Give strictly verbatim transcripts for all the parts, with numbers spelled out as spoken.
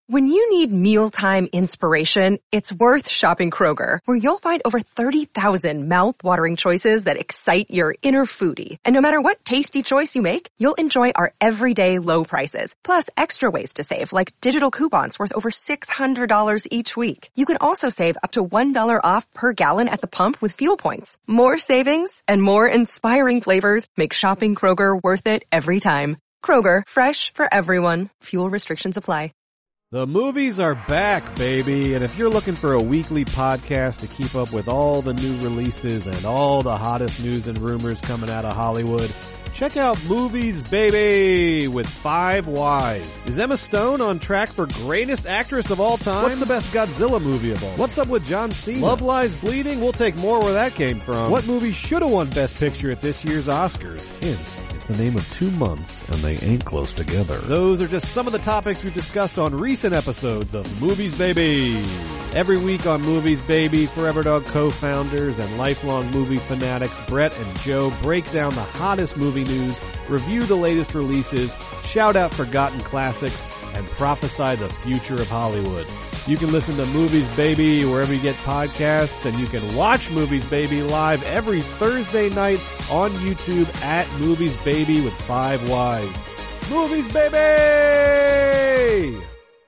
When you need mealtime inspiration, it's worth shopping Kroger, where you'll find over thirty thousand mouth-watering choices that excite your inner foodie. And no matter what tasty choice you make, you'll enjoy our everyday low prices, plus extra ways to save, like digital coupons worth over six hundred dollars each week. You can also save up to one dollar off per gallon at the pump with fuel points. More savings and more inspiring flavors make shopping Kroger worth it every time. Kroger, fresh for everyone. Fuel restrictions apply. The movies are back, baby, and if you're looking for a weekly podcast to keep up with all the new releases and all the hottest news and rumors coming out of Hollywood, check out Movies Baby with Five Whys. Is Emma Stone on track for greatest actress of all time? What's the best Godzilla movie of all? What's up with John Cena? Love Lies Bleeding? We'll take more where that came from. What movie should have won Best Picture at this year's Oscars? Hint. The name of two months, and they ain't close together. Those are just some of the topics we've discussed on recent episodes of Movies Baby. Every week on Movies Baby, Forever Dog co-founders and lifelong movie fanatics Brett and Joe break down the hottest movie news, review the latest releases, shout out forgotten classics, and prophesy the future of Hollywood. You can listen to Movies Baby wherever you get podcasts, and you can watch Movies Baby live every Thursday night on YouTube at Movies Baby with Five Whys. Movies Baby!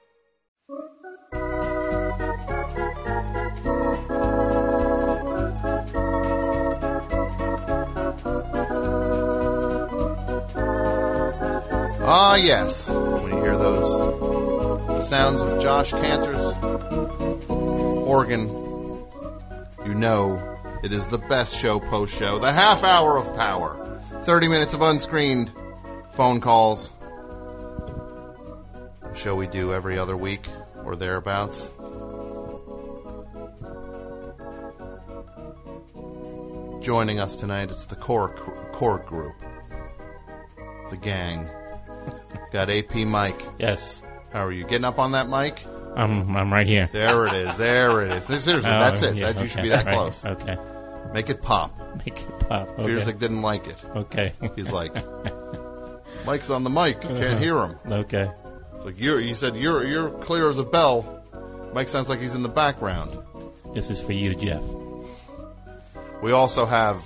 Ah, yes. When you hear those the sounds of Josh Cantor's organ, you know it is the best show post-show. The half hour of power. thirty minutes of unscreened phone calls. A show we do every other week or thereabouts. Joining us tonight, it's the core core group. The gang. Got A P Mike. Yes. How are you? Getting up on that mic? I'm I'm right here. There it is. There it is. Seriously, oh, that's it. Yeah, that, you okay. should be that right. close. Okay. Make it pop. Make it pop. Okay. Fearsick didn't like it. Okay. He's like, Mike's on the mic. You can't uh-huh. hear him. Okay. It's like you're. You said you're you're clear as a bell. Mike sounds like he's in the background. This is for you, Jeff. We also have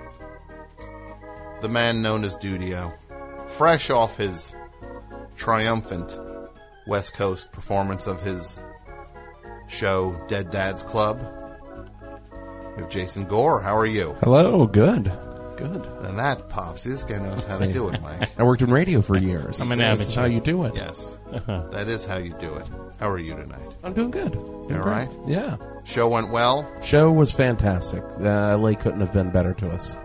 the man known as Dudio, fresh off his triumphant West Coast performance of his show, Dead Dad's Club. We have Jason Gore. How are you? Hello. Good. Good. And that pops. This guy knows how to do it, Mike. I worked in radio for years. I'm an That's amateur. how you do it. Yes. Uh-huh. That is how you do it. How are you tonight? I'm doing good. Doing all right? Yeah. Show went well? Show was fantastic. Uh, L A couldn't have been better to us.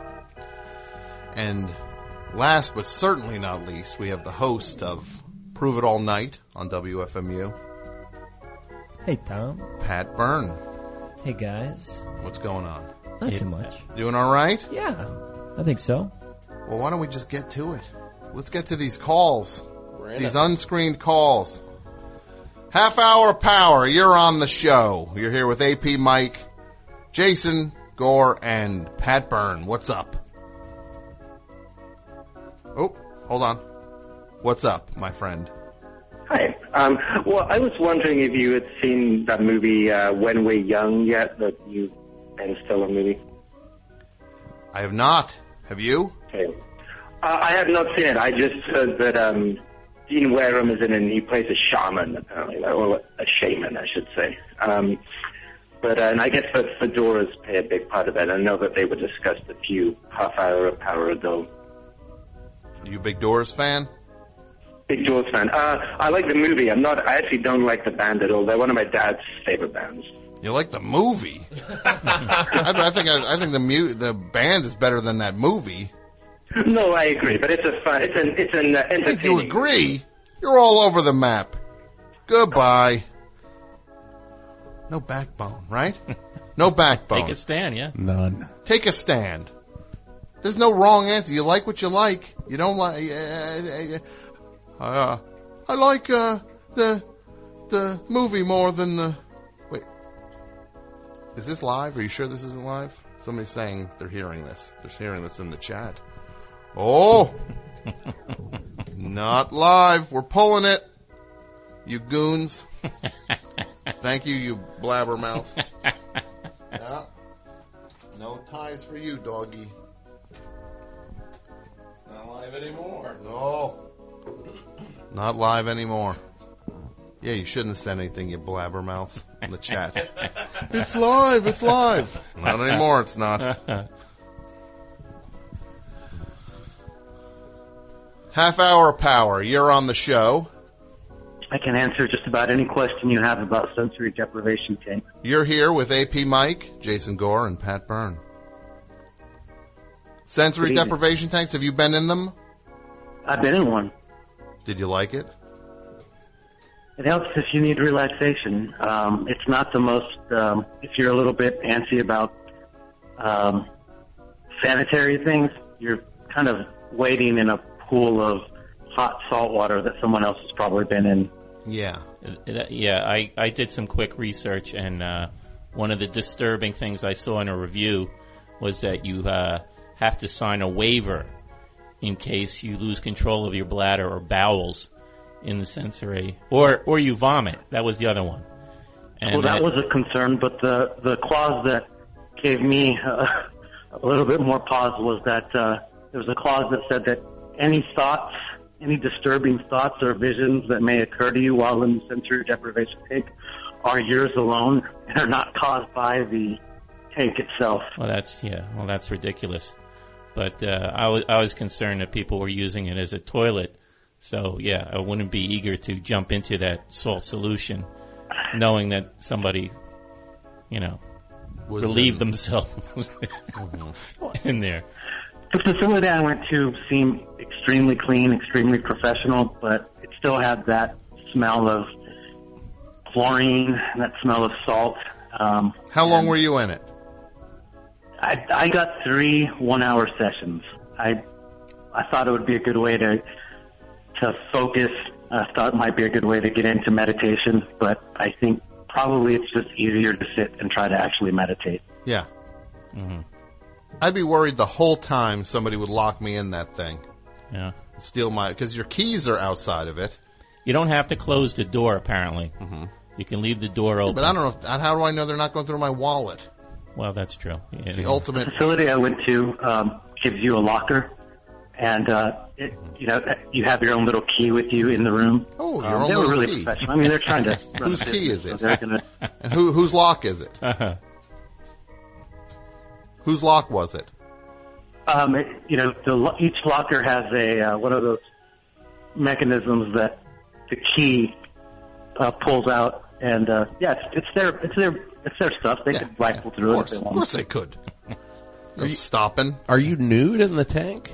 And last but certainly not least, we have the host of Prove It All Night on W F M U. Hey, Tom. Pat Byrne. Hey, guys. What's going on? Not Yeah. too much. Doing all right? Yeah, I think so. Well, why don't we just get to it? Let's get to these calls. These unscreened calls. Half hour power. You're on the show. You're here with A P Mike, Jason Gore, and Pat Byrne. What's up? Oh, hold on. What's up, my friend? Hi. Um, well, I was wondering if you had seen that movie uh, When We're Young yet, that you and Stella movie. I have not. Have you? Okay. Uh, I have not seen it. I just heard that um, Dean Wareham is in it, and he plays a shaman, apparently, or a shaman, I should say. Um, but uh, and I guess that fedoras play a big part of it. I know that they were discussed a few half hour of power ago. Are you a big Doors fan? Big Doors fan. Uh, I like the movie. I'm not. I actually don't like the band at all. They're one of my dad's favorite bands. You like the movie? I, I think I, I think the mu- the band is better than that movie. No, I agree, but it's a fun. It's an it's an uh, entertaining. I think you agree. You're all over the map. Goodbye. No backbone, right? No backbone. Take a stand, yeah. None. Take a stand. There's no wrong answer. You like what you like. You don't like. Uh, uh, I like uh, the the movie more than the. Wait, is this live? Are you sure this isn't live? Somebody's saying they're hearing this. They're hearing this in the chat. Oh, not live. We're pulling it. You goons. Thank you, you blabbermouth. Yeah. No ties for you, doggy. It's not live anymore. No. Not live anymore. Yeah, you shouldn't have said anything, you blabbermouth, in the chat. It's live, it's live. Not anymore, it's not. Half hour power, you're on the show. I can answer just about any question you have about sensory deprivation tank. You're here with A P Mike, Jason Gore, and Pat Byrne. Sensory Good evening. deprivation tanks, have you been in them? I've been in one. Did you like it? It helps if you need relaxation. Um, it's not the most, um, if you're a little bit antsy about um, sanitary things, you're kind of wading in a pool of hot salt water that someone else has probably been in. Yeah. Uh, Yeah, I, I did some quick research, and uh, one of the disturbing things I saw in a review was that you uh, have to sign a waiver in case you lose control of your bladder or bowels in the sensory, or or you vomit. That was the other one. And well, that was a concern, but the, the clause that gave me uh, a little bit more pause was that uh, there was a clause that said that any thoughts, any disturbing thoughts or visions that may occur to you while in the sensory deprivation tank are yours alone and are not caused by the tank itself. Well, that's yeah. Well, that's ridiculous. But uh, I was I was concerned that people were using it as a toilet. So yeah, I wouldn't be eager to jump into that salt solution, knowing that somebody, you know, Was relieved in- themselves in there. The facility I went to seemed extremely clean, extremely professional, but it still had that smell of chlorine, that smell of salt. Um, How long were you in it? I, I got three one-hour sessions. I I thought it would be a good way to to focus. I thought it might be a good way to get into meditation, but I think probably it's just easier to sit and try to actually meditate. Yeah. Mm-hmm. I'd be worried the whole time somebody would lock me in that thing. Yeah. Steal my, because your keys are outside of it. You don't have to close the door, apparently. Mm-hmm. You can leave the door open. But I don't know, if, how do I know they're not going through my wallet? Well, that's true. Yeah. It's the ultimate. The facility I went to um, gives you a locker, and uh, it, you know you have your own little key with you in the room. Oh, your um, own They were little really key. professional. I mean, they're trying to. run Whose a key business, is it? so they're gonna, And who, whose lock is it? Whose lock was it? um, it, you know, the, lo- each locker has a uh, one of those mechanisms that the key uh, pulls out, and uh, yeah, it's, it's their it's their it's their stuff. They Yeah, could rifle yeah, through of it course, if they Of want. course they could. No stopping. Are you nude in the tank?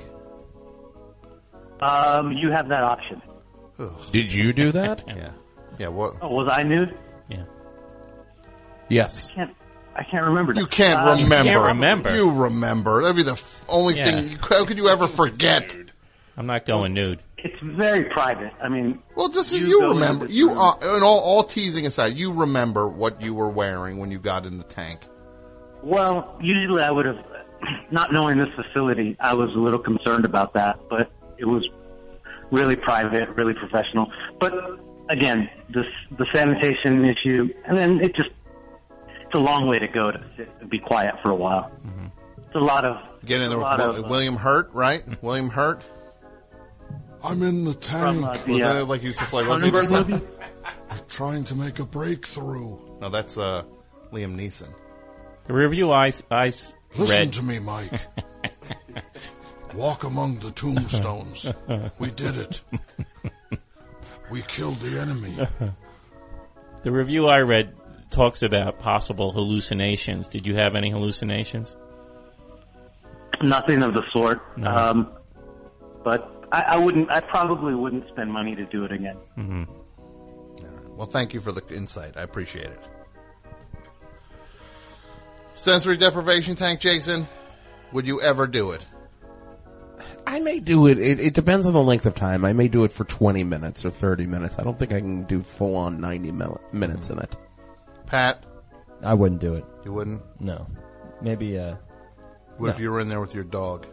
Um, you have that option. Did you do that? Yeah. Yeah, what? Oh, was I nude? Yeah. Yes. I can't. I can't remember. You now. can't Uh, remember. can't remember. You remember. That'd be the f- only Yeah. thing. You, how could you ever forget? I'm not going nude. It's very private. I mean, Well, just You you, go remember. into You room. uh, and all, all teasing aside, you remember what you were wearing when you got in the tank. well, usually I would have, not knowing this facility, I was a little concerned about that, but it was really private, really professional. But again, this, the sanitation issue, and then it just, it's a long way to go to sit and be quiet for a while. Mm-hmm. It's a lot of, Get in there a with lot Will- of, uh, William Hurt, right? William Hurt. I'm in the tank. from uh, the Wasn't uh, it like he was just like, wasn't he Cronenberg just like, movie. trying to make a breakthrough? No, that's uh, Liam Neeson. The review I, I s- read. me, Mike. Walk among the tombstones. We did it. We killed the enemy. The review I read talks about possible hallucinations. Did you have any hallucinations? Nothing of the sort. No. Um, but I, I wouldn't, I probably wouldn't spend money to do it again. Mm-hmm. Well, thank you for the insight. I appreciate it. Sensory deprivation tank, Jason. Would you ever do it? I may do it. it. It depends on the length of time. I may do it for twenty minutes or thirty minutes. I don't think I can do full on ninety mil- minutes in it. Pat, I wouldn't do it. you wouldn't? No. Maybe, uh, What No. if you were in there with your dog?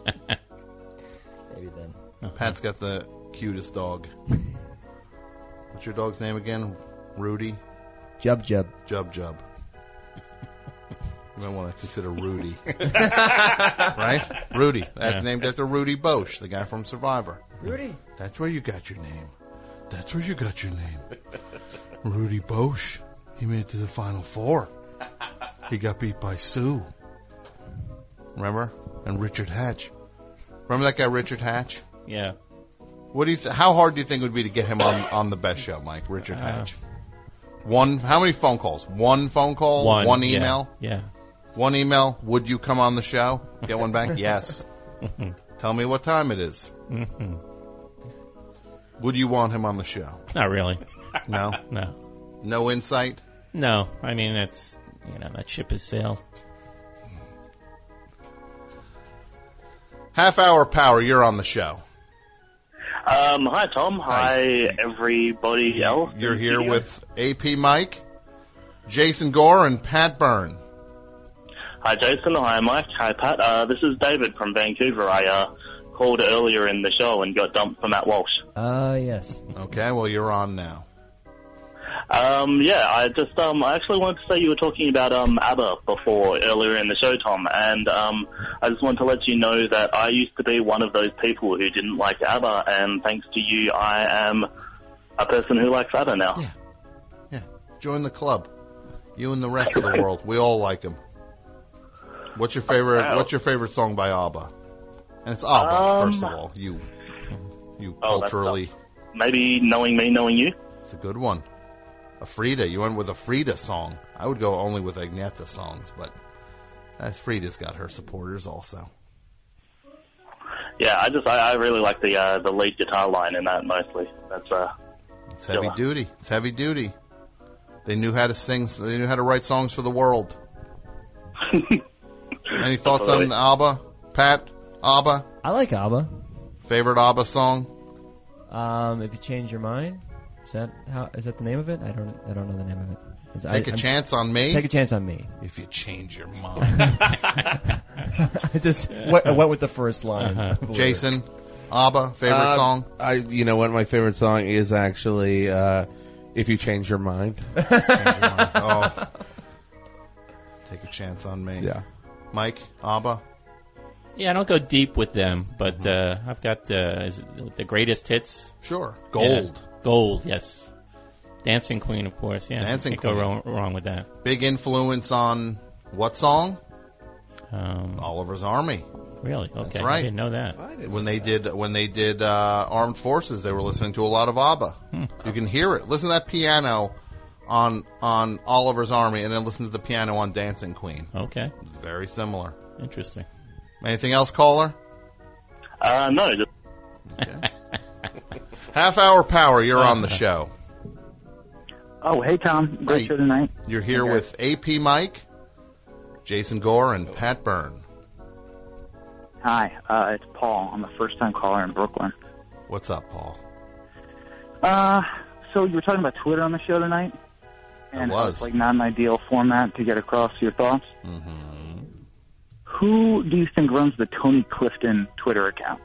maybe then. Pat's got the cutest dog. What's your dog's name again? Rudy? Jub Jub. Jub Jub. You might want to consider Rudy. Right? Rudy. That's Yeah. named after Rudy Bosch, the guy from Survivor. Rudy. That's where you got your name. That's where you got your name. Rudy Bosch. He made it to the Final Four. He got beat by Sue. Remember? And Richard Hatch. Remember that guy, Richard Hatch? Yeah. What do you? Th- how hard do you think it would be to get him on, on the best show, Mike? Richard Hatch. One. How many phone calls? One phone call. One, One yeah, email. Yeah. One email. Would you come on the show? Get one back. Yes. Tell me what time it is. Mm-hmm. Would you want him on the show? Not really. No. No. No insight. No. I mean, that's, you know, that ship has sailed. Half hour power. You're on the show. Um, hi, Tom. Hi, Hi. everybody else. You're in here studio. with A P Mike, Jason Gore, and Pat Byrne. Hi, Jason. Hi, Mike. Hi, Pat. Uh, this is David from Vancouver. I uh, called earlier in the show and got dumped for Matt Walsh. Uh, yes. Okay, well, you're on now. Um, yeah, I just um, I actually wanted to say you were talking about um ABBA before earlier in the show, Tom, and um, I just wanted to let you know that I used to be one of those people who didn't like ABBA, and thanks to you, I am a person who likes ABBA now. Yeah. Yeah. Join the club. You and the rest of the world. We all like him. What's your favorite? Wow. What's your favorite song by ABBA? And it's ABBA, Um, first of all. You, you Oh, that's culturally. Maybe Knowing Me, Knowing You. It's a good one. A Frida. You went with a Frida song. I would go only with Agnetha songs, but as Frida's got her supporters also. Yeah, I just I, I really like the uh, the lead guitar line in that mostly. That's uh. It's heavy Yeah. duty. It's heavy duty. They knew how to sing. They knew how to write songs for the world. Any thoughts on Absolutely. ABBA? Pat? ABBA? I like ABBA. Favorite ABBA song? Um, if you change your mind, is that how? Is that the name of it? I don't. I don't know the name of it. Is- Take I, a I'm- chance on me? Take a chance on me. If you change your mind. I just went, I went with the first line. Uh-huh. Jason? ABBA? Favorite Uh, song? I, you know what? My favorite song is actually uh, "If You Change Your Mind." Change your mind. Oh. Take a chance on me. Yeah. Mike? ABBA? Yeah, I don't go deep with them, but uh, I've got uh, is it the greatest hits. Sure. Gold. Yeah. Gold, yes. Dancing Queen, of course. Yeah, Dancing can't go Queen. wrong, wrong with that. Big influence on what song? Um, Oliver's Army. really? Okay, That's right. I didn't know that. When they did when they did uh, Armed Forces, they were listening to a lot of ABBA. Hmm. You can hear it. Listen to that piano on on Oliver's Army, and then listen to the piano on Dancing Queen. Okay, Very similar. interesting. Anything else, caller? Uh, no, just Half hour power. You're on the show. Oh, hey, Tom. Great Hey. show tonight. You're here Okay. with A P Mike, Jason Gore, and Pat Byrne. Hi, uh, it's Paul. I'm a first-time caller in Brooklyn. What's up, Paul? Uh, so you were talking about Twitter on the show tonight? And I was. It's like not an ideal format to get across your thoughts. Mm-hmm. Who do you think runs the Tony Clifton Twitter account?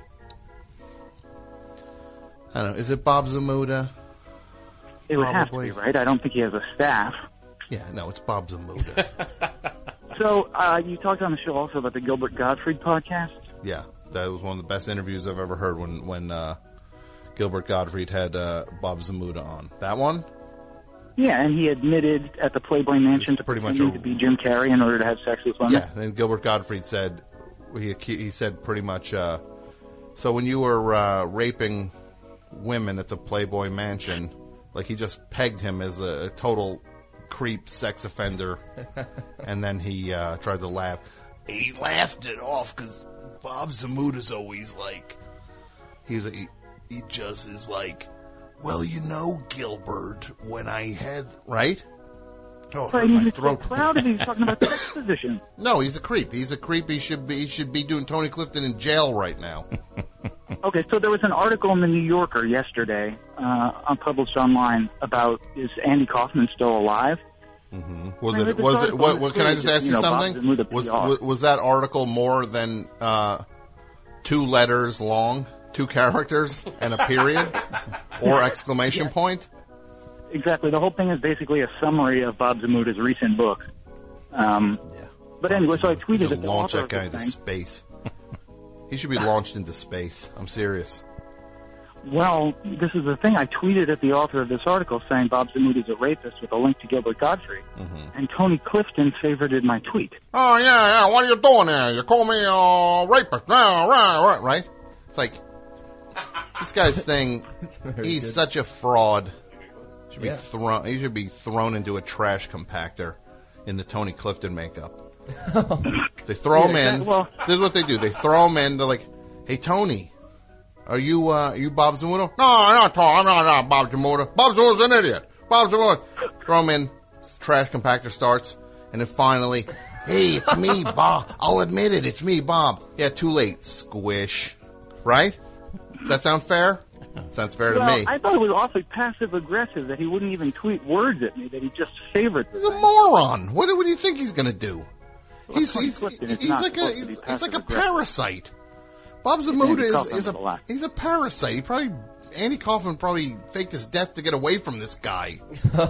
I don't know. Is it Bob Zamuda? It would have to Probably. be, right? I don't think he has a staff. Yeah, no, it's Bob Zamuda. So uh, you talked on the show also about the Gilbert Gottfried podcast. Yeah, that was one of the best interviews I've ever heard when when uh, Gilbert Gottfried had uh, Bob Zamuda on. That one? Yeah, and he admitted at the Playboy Mansion to pretty much pretending a- to be Jim Carrey in order to have sex with women. Yeah, and Gilbert Gottfried said, he, he said pretty much, uh, so when you were uh, raping women at the Playboy Mansion, like he just pegged him as a, a total creep sex offender, and then he uh, tried to laugh. He laughed it off because Bob Zamuda's always like, he's a, he, he just is like, well, you know, Gilbert, when I had, right? Oh, But hurt my he's so throat. proud of he's talking about sex position. No, he's a creep. He's a creep. He should be. He should be doing Tony Clifton in jail right now. Okay, so there was an article in the New Yorker yesterday, uh, published online about is Andy Kaufman still alive? Mm-hmm. Was I read it? this Was it? article What? and what it's can I really just just, ask you you know, Bob something? Zamuda Was, P R. was was that article more than uh, two letters long, two characters, and a period or exclamation point? exactly. The whole thing is basically a summary of Bob Zamuta's recent book. Um, Yeah. but anyway, so I tweeted To at the launch author that guy of the into thing. space. He should be launched into space. I'm serious. Well, this is the thing. I tweeted at the author of this article saying Bob Zamuta is a rapist with a link to Gilbert Gottfried. Mm-hmm. And Tony Clifton favorited my tweet. Oh, yeah, yeah, what are you doing there? You call me a uh, rapist. No, right, right, right? It's like, this guy's thing, he's good. such a fraud. Should be Yeah. thrown, he should be thrown into a trash compactor in the Tony Clifton makeup. They throw him Yeah, in. well- This is what they do. They throw him in. They're like, hey, Tony, are you, uh, are you Bob Zamuta? No, I'm not Tony. I'm not, not Bob Zamuta. Bob Zamuta's an idiot. Bob Zamuta. Throw him in. Trash compactor starts. And then finally, hey, it's me, Bob. I'll admit it. It's me, Bob. Yeah, too late. Squish. Right? Does that sound fair? Sounds fair to Well, me. I thought it was awfully passive-aggressive that he wouldn't even tweet words at me, that he just favored the He's a thing. moron. What, do- what do you think he's going to do? He's, Tony he's, Clifton is he's not like a supposed to he's, be he's like a passive-aggressive. parasite. Bob Zamuta Andy is, Kaufman is did a a lot. he's a parasite. He probably Andy Kaufman probably faked his death to get away from this guy.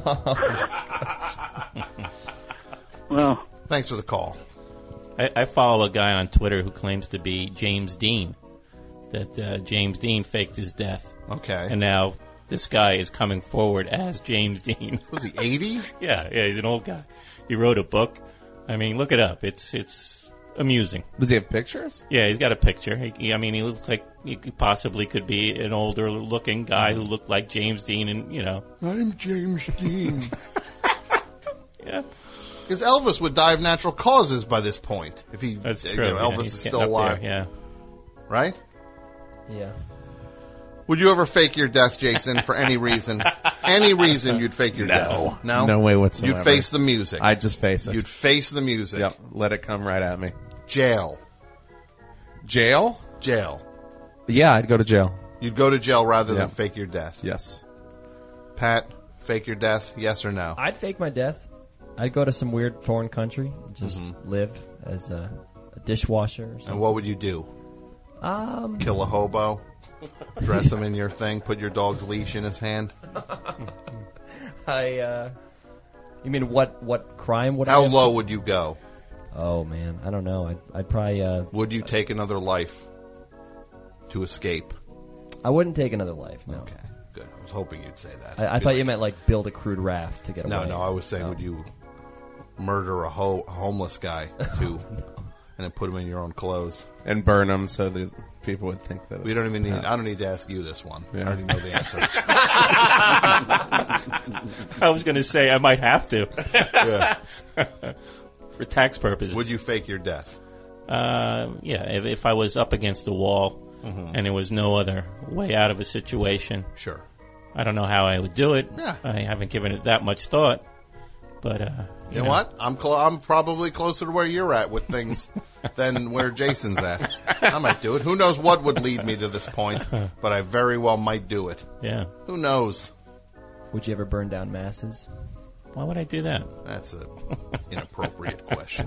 Well, Thanks for the call. I, I follow a guy on Twitter who claims to be James Dean. That uh, James Dean faked his death, Okay. and now this guy is coming forward as James Dean. Was he eighty? yeah, yeah, he's an old guy. He wrote a book. I mean, look it up. It's it's amusing. Does he have pictures? Yeah, he's got a picture. He, he- I mean, he looks like he could possibly could be an older looking guy who looked like James Dean, and you know, I'm James Dean. yeah, Because Elvis would die of natural causes by this point. If he, that's you true. know, yeah, Elvis he's is getting still up alive, there, yeah. right? Yeah. Would you ever fake your death, Jason, for any reason? Any reason you'd fake your death? No. No way whatsoever. You'd face the music. I'd just face it. You'd face the music. Yep. Let it come right at me. Jail. Jail? Jail. Yeah, I'd go to jail. You'd go to jail rather than Yep. fake your death. Yes. Pat, fake your death, yes or no? I'd fake my death. I'd go to some weird foreign country, just live as a, a dishwasher or something. Mm-hmm. And what would you do? Um, Kill a hobo? Dress him in your thing? Put your dog's leash in his hand? I, uh, you mean what, what crime would I How have? low would you go? Oh man, I don't know. I'd, I'd probably, uh, Would you take another life to escape? I wouldn't take another life, no. Okay, good. I was hoping you'd say that. I, I Be thought like- you meant like build a crude raft to get No, away. no, I was saying, No. would you murder a, ho- a homeless guy too, and then put him in your own clothes? And burn them so that people would think that We it's- don't even need. yeah. I don't need to ask you this one. Yeah. I already know the answer. I was going to say I might have to Yeah. for tax purposes. Would you fake your death? Uh, yeah, if, if I was up against a wall and there was no other way out of a situation, Sure. I don't know how I would do it. Yeah. I haven't given it that much thought, but uh, You know what? I'm clo- I'm probably closer to where you're at with things than where Jason's at. I might do it. Who knows what would lead me to this point, but I very well might do it. Yeah. Who knows? Would you ever burn down masses? Why would I do that? That's an inappropriate question.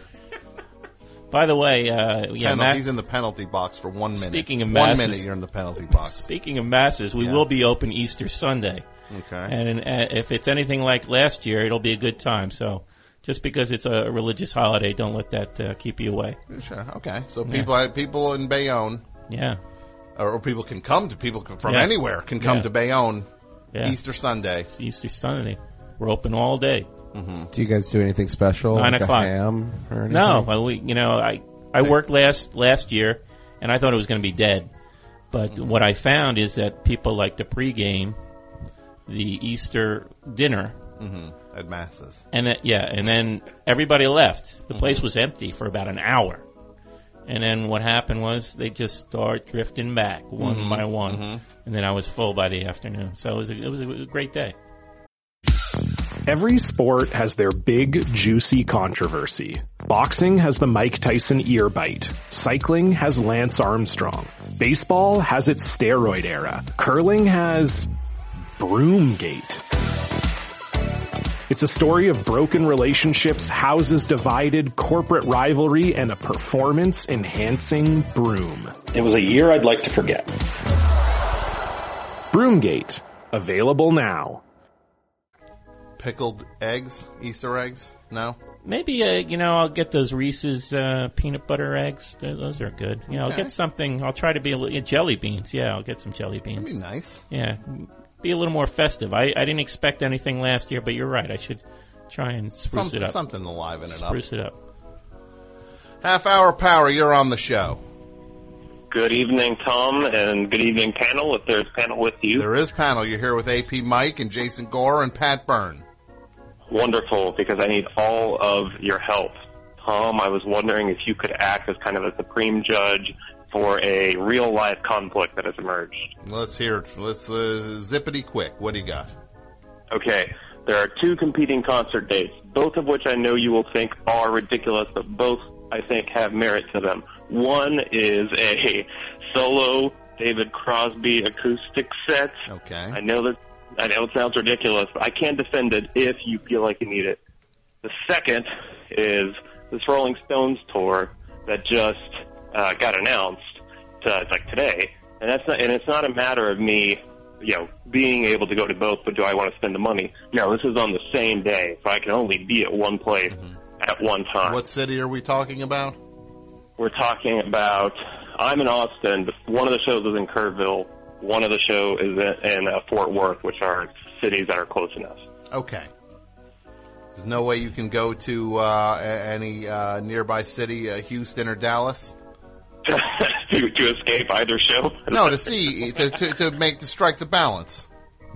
By the way, uh, yeah, Penal- ma- he's in the penalty box for one minute. Speaking of one masses- minute, you're in the penalty box. speaking of masses, we Yeah. will be open Easter Sunday. Okay. And uh, if it's anything like last year, it'll be a good time. So just because it's a religious holiday, don't let that uh, keep you away. Sure. Okay. So people, people in Bayonne, Yeah. or, or people can come to people from Yeah. anywhere can come Yeah. to Bayonne Yeah. Easter Sunday. Easter Sunday. We're open all day. Do you guys do anything special? Nine like o'clock. A ham or anything? No, well, we, you know, I, I worked last last year, and I thought it was going to be dead. But what I found is that people like the pregame, the Easter dinner, Mm-hmm. At masses. and that, yeah, and then everybody left. The place was empty for about an hour. And then what happened was they just start drifting back one by one, and then I was full by the afternoon. So it was a, it was a great day. Every sport has their big, juicy controversy. Boxing has the Mike Tyson ear bite. Cycling has Lance Armstrong. Baseball has its steroid era. Curling has Broomgate. It's a story of broken relationships, houses divided, corporate rivalry, and a performance-enhancing broom. It was a year I'd like to forget. Broomgate. Available now. pickled eggs, Easter eggs? No? Maybe, uh, you know, I'll get those Reese's uh, peanut butter eggs. Th- Those are good. You know, I'll Okay. get something. I'll try to be a little... Jelly beans. Yeah, I'll get some jelly beans. That'd be nice. Yeah, be a little more festive. I, I didn't expect anything last year, but you're right. I should try and spruce Some, it up. Something to liven it up. Spruce it up. Half Hour Power, you're on the show. Good evening, Tom, and good evening, panel, if there's panel with you. There is panel. You're here with A P Mike and Jason Gore and Pat Byrne. Wonderful, because I need all of your help. Tom, I was wondering if you could act as kind of a supreme judge for a real-life conflict that has emerged. Let's hear it. Let's uh, zippity quick. What do you got? Okay, there are two competing concert dates, both of which I know you will think are ridiculous, but both, I think, have merit to them. One is a solo David Crosby acoustic set. Okay. I know that I know it sounds ridiculous, but I can defend it if you feel like you need it. The second is this Rolling Stones tour that just uh, got announced, to, like today, and that's not, and it's not a matter of me, you know, being able to go to both, but do I want to spend the money? No, this is on the same day, so I can only be at one place mm-hmm. at one time. What city are we talking about? We're talking about, I'm in Austin, but one of the shows is in Kerrville. One of the show is in, in uh, Fort Worth, which are cities that are close enough. Okay. There's no way you can go to uh, any uh, nearby city, uh, Houston or Dallas? to, to escape either show? No, to see, to, to, to make, to strike the balance.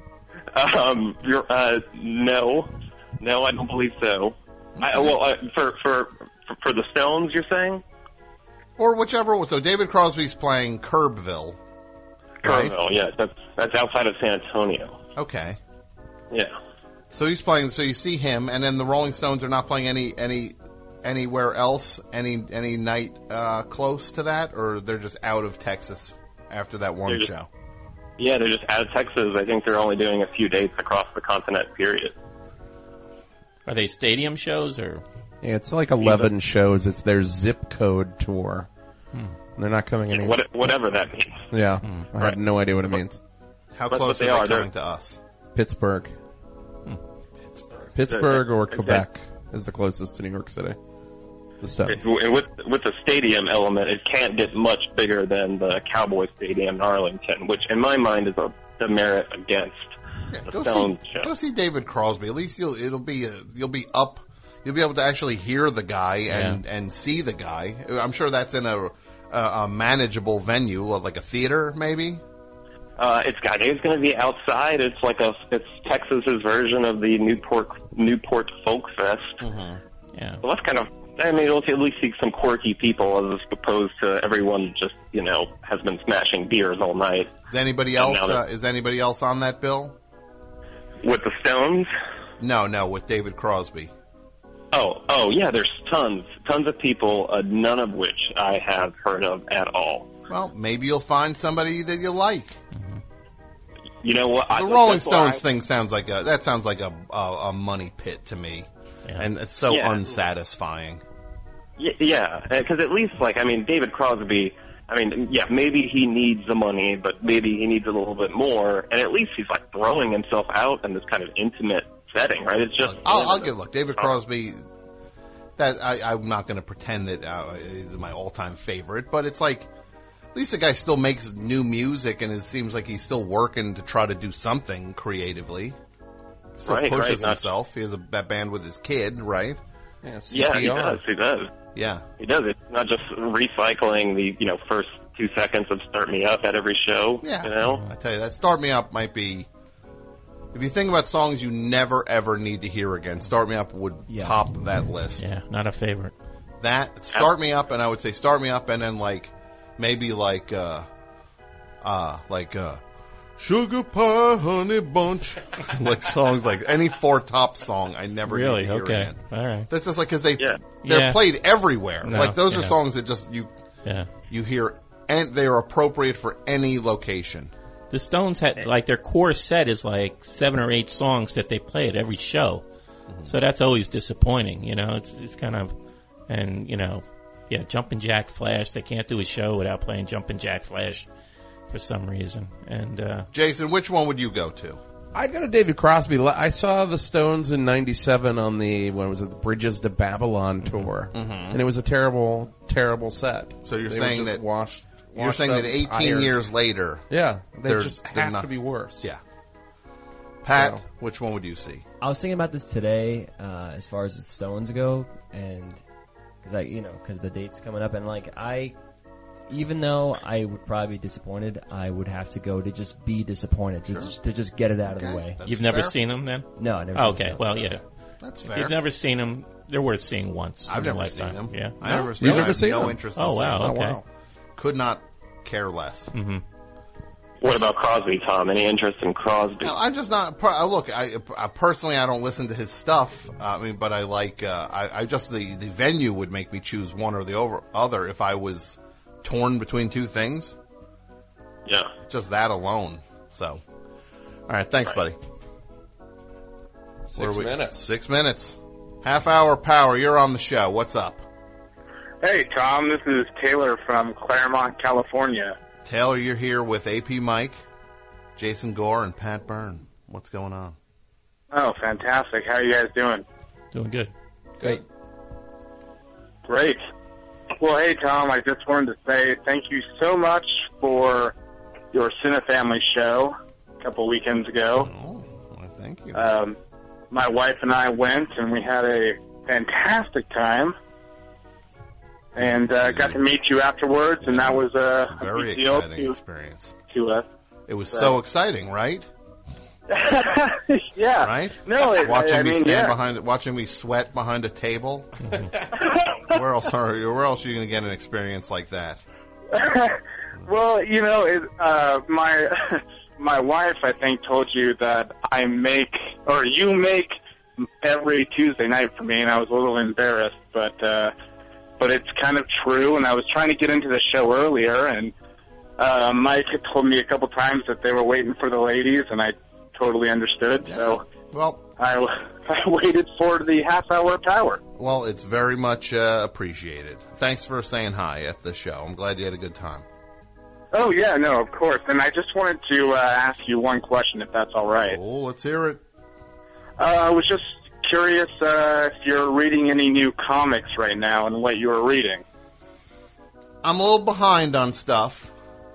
Um, you're, uh, no. No, I don't believe so. I, well, uh, for, for, for, for the Stones, you're saying? Or whichever. So David Crosby's playing Kerrville. Right? Kerrville, yeah. That's, that's outside of San Antonio. Okay. Yeah. So he's playing, so you see him, and then the Rolling Stones are not playing any, any, anywhere else, any, any night, uh, close to that, or they're just out of Texas after that one They're just- show? Yeah, they're just out of Texas. I think they're only doing a few dates across the continent, period. Are they stadium shows or? Yeah, it's like eleven shows. It's their zip code tour. Hmm. They're not coming in. What, whatever that means. Yeah, Hmm. I have no idea what it means. How But- close but are they they are. They're- coming to us? Pittsburgh. Pittsburgh. Pittsburgh or Okay. Quebec is the closest to New York City. The Stones. It's, with with the stadium element, it can't get much bigger than the Cowboy Stadium in Arlington, which in my mind is a demerit against Yeah, the go Stones see, show. go see David Crosby. At least you'll, it'll be, a, you'll be up, you'll be able to actually hear the guy and, Yeah. and see the guy. I'm sure that's in a, a, a manageable venue, like a theater, maybe. Uh, it's got it's going to be outside. It's like a it's Texas's version of the Newport Newport Folk Fest. Mm-hmm. Yeah. So that's kind of. I mean, it'll at least see some quirky people as opposed to everyone just you know has been smashing beers all night. Is anybody And else? now Uh, that- is anybody else on that bill? With the Stones? No, no, with David Crosby. Oh, oh yeah. There's tons, tons of people. Uh, none of which I have heard of at all. Well, maybe you'll find somebody that you like. You know what? I, The Rolling that's why Stones I- thing sounds like a that sounds like a a, a money pit to me, Yeah. and it's so Yeah. unsatisfying. Y- Yeah, because at least, like, I mean, David Crosby, I mean, yeah, maybe he needs the money, but maybe he needs a little bit more, and at least he's, like, throwing himself out in this kind of intimate setting, right? It's just... I'll, I'll give look. David Crosby. That I, I'm not going to pretend that uh, is my all-time favorite, but it's like at least the guy still makes new music, and it seems like he's still working to try to do something creatively. Still Right, pushes right, not- himself. He has a that band with his kid, right? Yeah, Yeah, he does, he does. Yeah. He does. It's not just recycling the, you know, first two seconds of Start Me Up at every show, Yeah. you know? I tell you, that Start Me Up might be. If you think about songs you never ever need to hear again, Start Me Up would Yeah. top that list. Yeah, not a favorite. That Start Me Up, and I would say Start Me Up, and then like maybe like uh, uh like uh, Sugar Pie Honey Bunch, like songs like any four top song I never Really? need to hear Okay. again. All right. That's just like because they Yeah. they're Yeah. played everywhere. No, like those are yeah. songs that just you Yeah. you hear, and they are appropriate for any location. The Stones had, like, their core set is like seven or eight songs that they play at every show. So that's always disappointing, you know? It's, it's kind of, and, you know, yeah, Jumpin' Jack Flash, they can't do a show without playing Jumpin' Jack Flash for some reason. And, uh, Jason, which one would you go to? I'd go to David Crosby. I saw the Stones in ninety-seven on the, when was it, the Bridges to Babylon tour. Mhm. And it was a terrible, terrible set. So you're They saying were just that washed, you're washed saying up, that eighteen tired. years later, Yeah, they they're- just they're have not- to be worse. Yeah. Pat, So- which one would you see? I was thinking about this today, uh, as far as the Stones go, and because I, you know, because the date's coming up, and like I, even though I would probably be disappointed, I would have to go to just be disappointed to, just, to just get it out of the way. You've never seen them then? No, I never. Oh, seen okay, Stones, well, so- yeah. That's If fair. you've never seen them, they're worth seeing once. I've in your never seen lifetime. them. Yeah. I've No? never seen You've them. never I have seen no them? interest in Oh, seeing wow, them. okay. wow. Could not care less. Mm-hmm. What about Crosby, Tom? Any interest in Crosby? No, I'm just not. per- uh, Look, I, I personally I don't listen to his stuff. Uh, I mean, but I like. Uh, I, I just the the venue would make me choose one or the over, other if I was torn between two things. Yeah. Just that alone. So, all right, thanks, buddy. Six Where are we? minutes. Six minutes. Half hour power. You're on the show. What's up, Hey, Tom, this is Taylor from Claremont, California. Taylor? You're here with A P Mike, Jason Gore, and Pat Byrne. What's going on? Oh, fantastic. How are you guys doing? Doing good. Great. Great. Well, hey, Tom, I just wanted to say thank you so much for your Cinefamily show a couple weekends ago. Oh, well, thank you. Um, my wife and I went, and we had a fantastic time. And uh, got to meet you afterwards, and that was a, a Very big deal exciting to, experience. to us. It was So- so exciting, right? Yeah. Right? No, it, watching I, I me mean, stand yeah. behind, watching me sweat behind a table. where else are you? Where else are you going to get an experience like that? Well, you know, it, uh, my my wife, I think, told you that I make, or you make every Tuesday night for me, and I was a little embarrassed, but uh, but it's kind of true. And I was trying to get into the show earlier, and uh, Mike had told me a couple times that they were waiting for the ladies, and I totally understood. So, well, I, I waited for the half hour power. Well, it's very much uh, appreciated. Thanks for saying hi at the show. I'm glad you had a good time. Oh yeah, no, of course. And I just wanted to uh, ask you one question, if that's all right. Oh, let's hear it. Uh, I was just curious uh, if you're reading any new comics right now and what you were reading. I'm a little behind on stuff,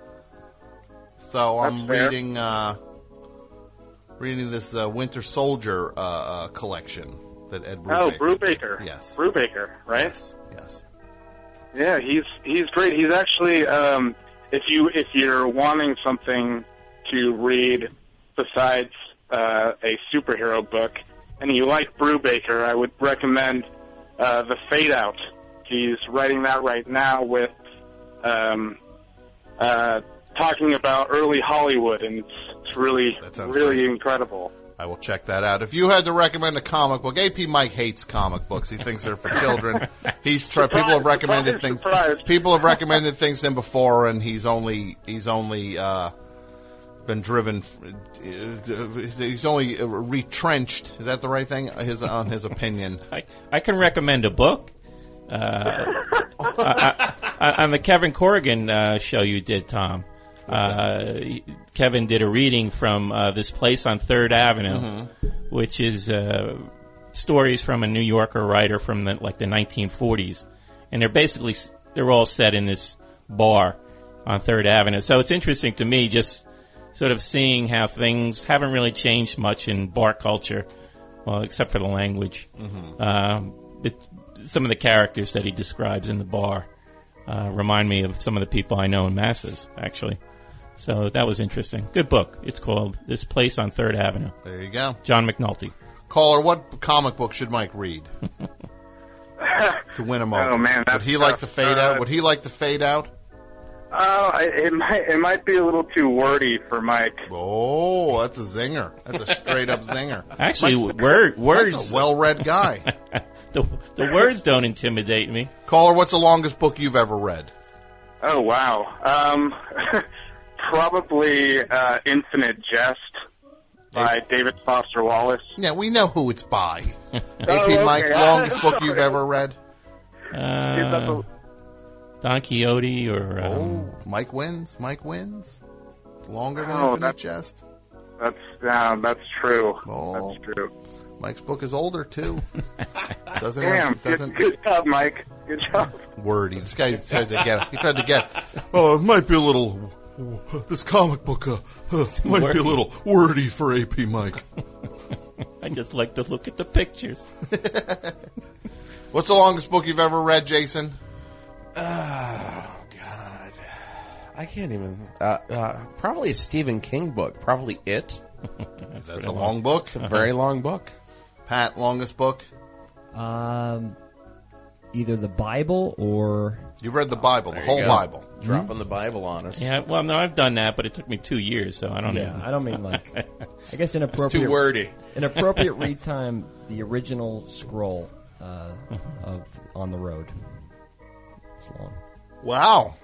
so I'm That's fair. reading uh, reading this uh, Winter Soldier uh, uh, collection that Ed Brubaker. Oh, Brubaker. Yes. Brubaker, right? Yes. Yes. Yeah, he's he's great. He's actually, um, if you if you're wanting something to read besides uh, a superhero book, and you like Brubaker, I would recommend uh, The Fade Out. He's writing that right now with um, uh, talking about early Hollywood, and it's, it's really really great. incredible. I will check that out. If you had to recommend a comic book, A P Mike hates comic books. He thinks they're for children. He's tried. People have recommended surprise, things. surprise. People have recommended things to him before, and he's only he's only uh, been driven. Uh, he's only retrenched. Is that the right thing? His on his opinion. I, I can recommend a book. Uh, I, I, on the Kevin Corrigan uh, show you did, Tom. Uh, Kevin did a reading from uh, this place on Third Avenue, Mm-hmm. which is uh, stories from a New Yorker writer from the, like the nineteen forties, and they're basically they're all set in this bar on Third Avenue. So it's interesting to me just sort of seeing how things haven't really changed much in bar culture, well, except for the language. Mhm. Um, it, some of the characters that he describes in the bar uh, remind me of some of the people I know in Masses, actually. So that was interesting. Good book. It's called This Place on Third Avenue. There you go. John McNulty. Caller, what comic book should Mike read to win him over? Oh, man, Would that's he like tough. the fade Uh, out? Would he like the fade out? Oh, I- it might it might be a little too wordy for Mike. Oh, that's a zinger. That's a straight up zinger. Actually, Mike's- word, words. Mike's a well-read guy. the, the words don't intimidate me. Caller, what's the longest book you've ever read? Oh wow, um, probably uh, Infinite Jest by David Foster Wallace. Yeah, we know who it's by. A P Oh, okay. Mike, longest book you've Sorry. ever read? Uh, Don Quixote or... Um, Oh, Mike wins. Mike wins. Longer than Oh, Infinite that's- Jest. That's uh, that's true. Oh. That's true. Mike's book is older too. Doesn't Damn, doesn't good, good job, Mike. Good job. wordy. This guy tried to get. He tried to get. Oh, it might be a little. This comic book uh, uh, might wordy. be a little wordy for A P Mike. I just like to look at the pictures. What's the longest book you've ever read, Jason? Oh, God. I can't even... Uh, uh, probably a Stephen King book. Probably It. That's, That's a long book. It's a very long book. Pat, longest book? Um, either the Bible or... You've read the Bible, the There you whole go. Bible. Dropping Mm-hmm. the Bible on us. Yeah, well, no, I've done that, but it took me two years, so I don't Yeah, know. I don't mean like... I guess inappropriate... too wordy. Inappropriate read time, the original scroll uh, of On the Road. It's long. Wow.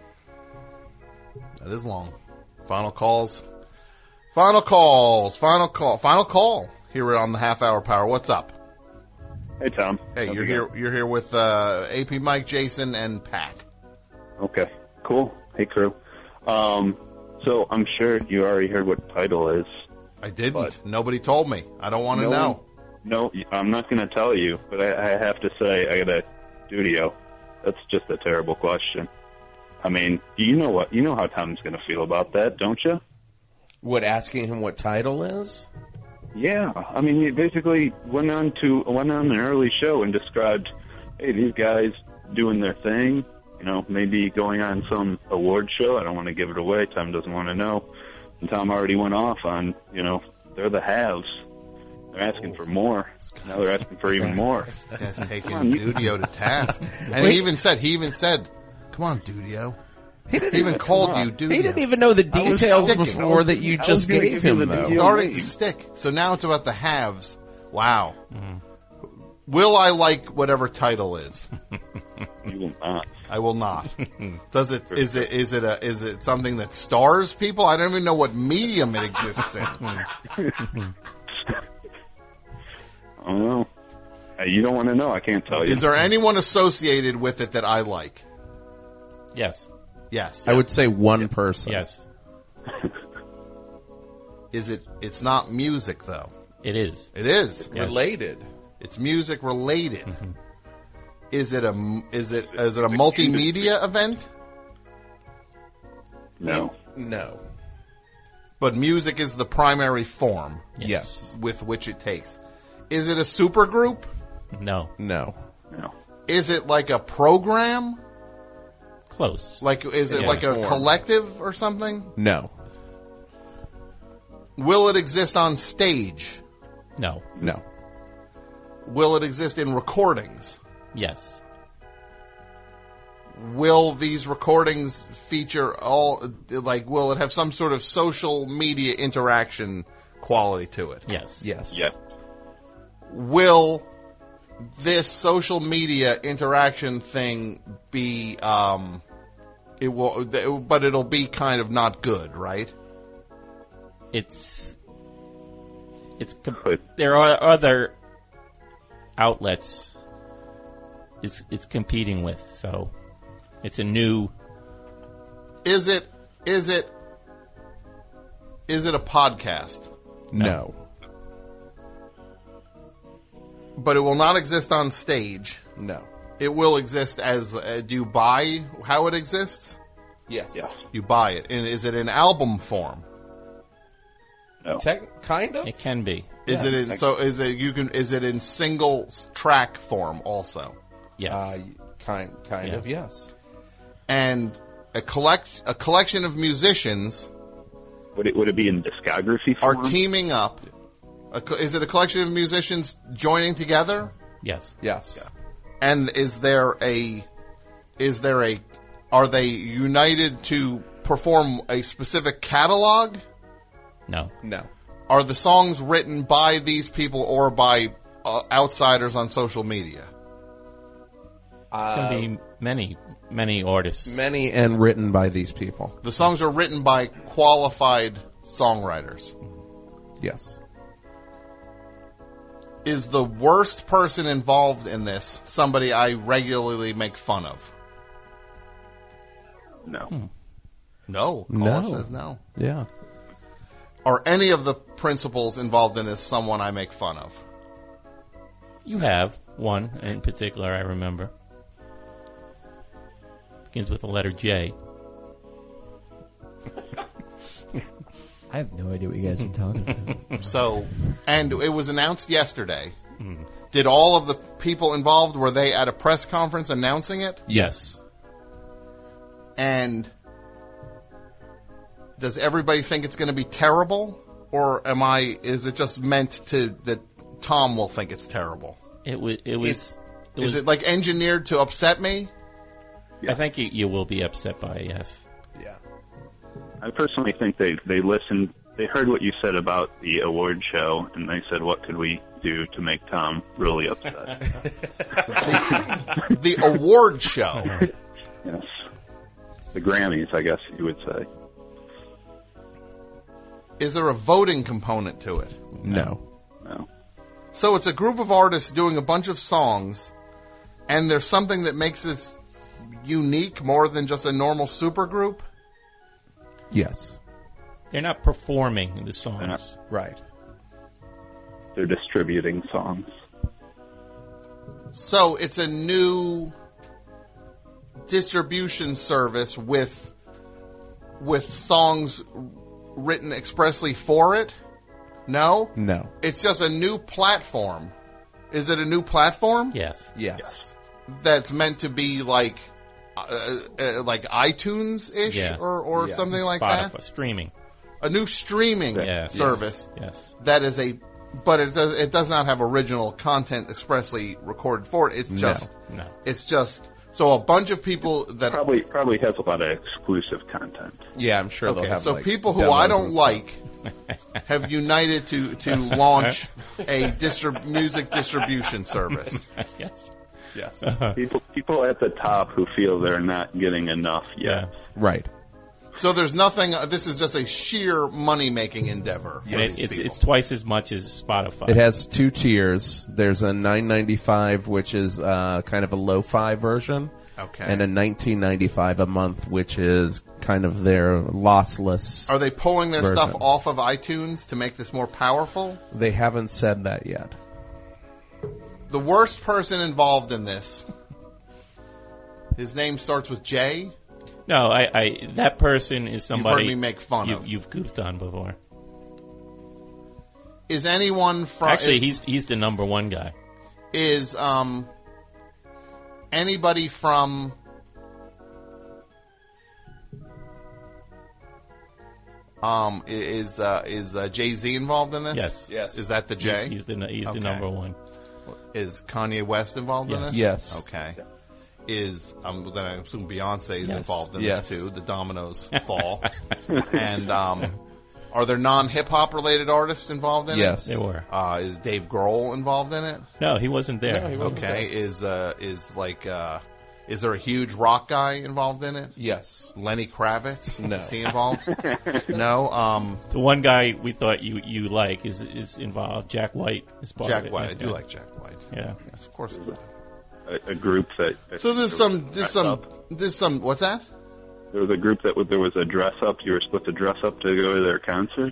That is long. Final calls. Final calls. Final call. Final call. Here on the Half Hour Power. What's up? Hey, Tom. Hey, How's you're it here. going? You're here with uh, A P Mike, Jason, and Pat. Okay, cool. Hey, crew. Um, so I'm sure you already heard what the title is. I didn't. Nobody told me. I don't want to No know. one- No, I'm not going to tell you, but I, I have to say, I got a studio. That's just a terrible question. I mean, you know what? You know how Tom's going to feel about that, don't you? What, asking him what title is? Yeah, I mean, he basically went on to went on an early show and described, hey, these guys doing their thing. You know, maybe going on some award show. I don't want to give it away. Tom doesn't want to know. And Tom already went off on, you know, they're the haves. They're asking for more. Now they're asking for even more. This guy's taking Come on, you- Dudio to task. And he even said, he even said, come on, Dudio. He, even called you Dudio. He didn't even know the I was details sticking. before that you I was just gonna gave give you him, the though. It's starting to stick. So now it's about the haves. Wow. Will I like whatever title is? You will not. I will not. Does it? Is it? Is it a? Is it something that stars people? I don't even know what medium it exists in. I don't know. Hey, you don't want to know. I can't tell you. Is there anyone associated with it that I like? Yes. Yes. I would say one person. Yes. Is it? It's not music though. It is. It is Yes. Related. It's music related. Is it a? Is it? Is it a multimedia event? No. No. But music is the primary form. Yes. With which it takes. Is it a supergroup? No. No. No. Is it like a program? Close. Like, is it Yeah, like a form. collective or something? No. Will it exist on stage? No. No. Will it exist in recordings? Yes. Will these recordings feature all, like, will it have some sort of social media interaction quality to it? Yes. Yes. Yes. Will this social media interaction thing be, um, it will, but it'll be kind of not good, right? It's it's com- there are other outlets it's it's competing with, so it's a new. Is it, is it, is it a podcast? No. But it will not exist on stage. No. It will exist as, uh, do you buy how it exists? Yes. Yeah. You buy it. And is it in album form? No. Tech, kind of. It can be. Is it in, so is it, you can, is it in single s- track form also? Yes. Uh, kind, kind Yeah. of. Yes. And a collect, a collection of musicians Would it would it be in discography are form? teaming up. A co- is it a collection of musicians joining together? yes. Yes. And is there a, is there a, are they united to perform a specific catalog? No. No. Are the songs written by these people or by uh, outsiders on social media? It's gonna be many many artists. Many and written by these people. The songs are written by qualified songwriters. Yes. Is the worst person involved in this somebody I regularly make fun of? No. No. Caller No. says no. Yeah. are any of the principals involved in this someone I make fun of? You have one in particular, I remember. Begins with the letter J. I have no idea what you guys are talking about. So, and it was announced yesterday. Mm. Did all of the people involved, were they at a press conference announcing it? Yes. And does everybody think it's going to be terrible? Or am I, is it just meant to, that Tom will think it's terrible? It was, it was, it is was, it like engineered to upset me? I think you, you will be upset by it, yes. Yeah. I personally think they, they listened, they heard what you said about the award show, and they said, what could we do to make Tom really upset? the, the award show? Yes. The Grammys, I guess you would say. Is there a voting component to it? No. No. So it's a group of artists doing a bunch of songs, and there's something that makes this unique more than just a normal supergroup? Yes. They're not performing the songs. They're not, right. They're distributing songs. So it's a new distribution service with with songs written expressly for it? No? No. It's just a new platform. Is it a new platform? Yes. Yes. yes. That's meant to be like uh, uh, like iTunes ish yeah. or or yeah. something like Spotify, that. Streaming. A new streaming yes. service. Yes. yes. That is a, but it does it does not have original content expressly recorded for it. It's just no. no. It's just so a bunch of people that probably probably has a lot of exclusive content. Yeah, I'm sure okay, they'll have. So like, people who I don't like have united to to launch a distrib- music distribution service. Yes. Yes. Uh-huh. People people at the top who feel they're not getting enough yet. Yeah. Right. So there's nothing. Uh, this is just a sheer money making endeavor. And it, it's it's twice as much as Spotify. It has two tiers. There's a nine ninety-five, which is uh, kind of a lo-fi version, okay, and a nineteen ninety-five a month, which is kind of their lossless. Are they pulling their version. stuff off of iTunes to make this more powerful? They haven't said that yet. The worst person involved in this, his name starts with J. No, I, I that person is somebody you've heard me make fun you've, of. You've goofed on before. Is anyone from? Actually, is, he's he's the number one guy. Is um anybody from? Um, is uh, is uh, Jay-Z involved in this? Yes, yes. Is that the J? He's, he's the he's okay. the number one. Is Kanye West involved yes. in this? Yes. Okay. Is I'm going to assume Beyonce is yes. involved in yes. this too. The dominoes fall, and um, are there non-hip hop related artists involved in yes. it? Yes, they were. Uh, is Dave Grohl involved in it? No, he wasn't there. No, he wasn't okay. there. Is uh, is like uh, is there a huge rock guy involved in it? Yes. Lenny Kravitz? No. Is he involved? No. Um, the one guy we thought you, you like is is involved. Jack White is part Jack of it. White. I yeah. do like Jack White. Yeah. Yes, of course. A, a group that. So there's some, there's some, there's some. What's that? There was a group that there was a dress up. You were supposed to dress up to go to their concerts.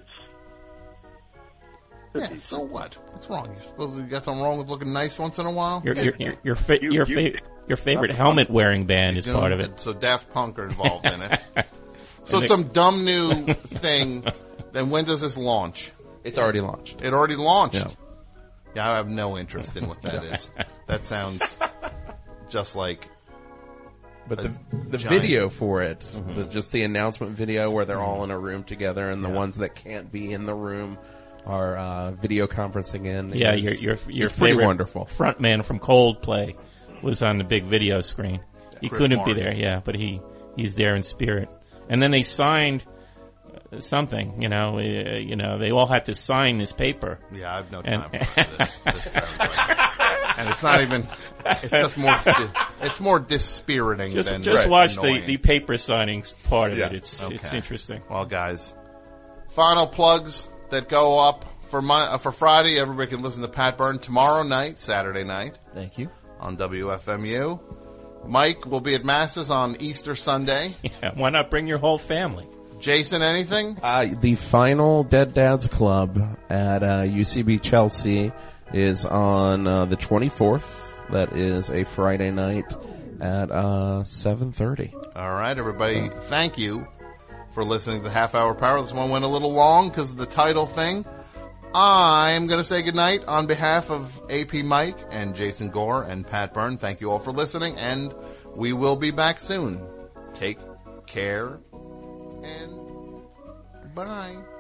Yeah. So what? What's wrong? You supposed to got something wrong with looking nice once in a while? Your your your your, fa- You- your, you- fa- your favorite helmet wearing band is You know, part of it. So Daft Punk are involved in it. So And it's they- some dumb new thing. Then when does this launch? It's already launched. It already launched. Yeah. Yeah, I have no interest in what that is. That sounds just like. But the the giant- video for it, mm-hmm. the, just the announcement video where they're all in a room together, and the Yeah. ones that can't be in the room are uh, video conferencing in. Yeah, It's- your your your it's pretty favorite wonderful. frontman from Coldplay was on the big video screen. He Chris couldn't Martin. be there, yeah, but he he's there in spirit. And then they signed uh, something, you know, uh, you know, they all had to sign this paper. Yeah, I have no And- time for this. This sounds like, and it's not even. It's just more. Di- it's more dispiriting Just than just right, watch the, annoying. the paper signing part of Yeah. it. It's Okay. it's interesting. Well, guys, final plugs that go up for my uh, for Friday. Everybody can listen to Pat Byrne tomorrow night, Saturday night Thank you. on W F M U. Mike will be at Masses on Easter Sunday. Yeah, why not bring your whole family? Jason, anything? Uh, the final Dead Dads Club at uh, U C B Chelsea is on uh, the twenty-fourth. That is a Friday night at uh, seven thirty. All right, everybody, thank you for listening to the Half Hour Power. This one went a little long because of the title thing. I'm going to say goodnight on behalf of A P Mike and Jason Gore and Pat Byrne. Thank you all for listening, and we will be back soon. Take care, and bye.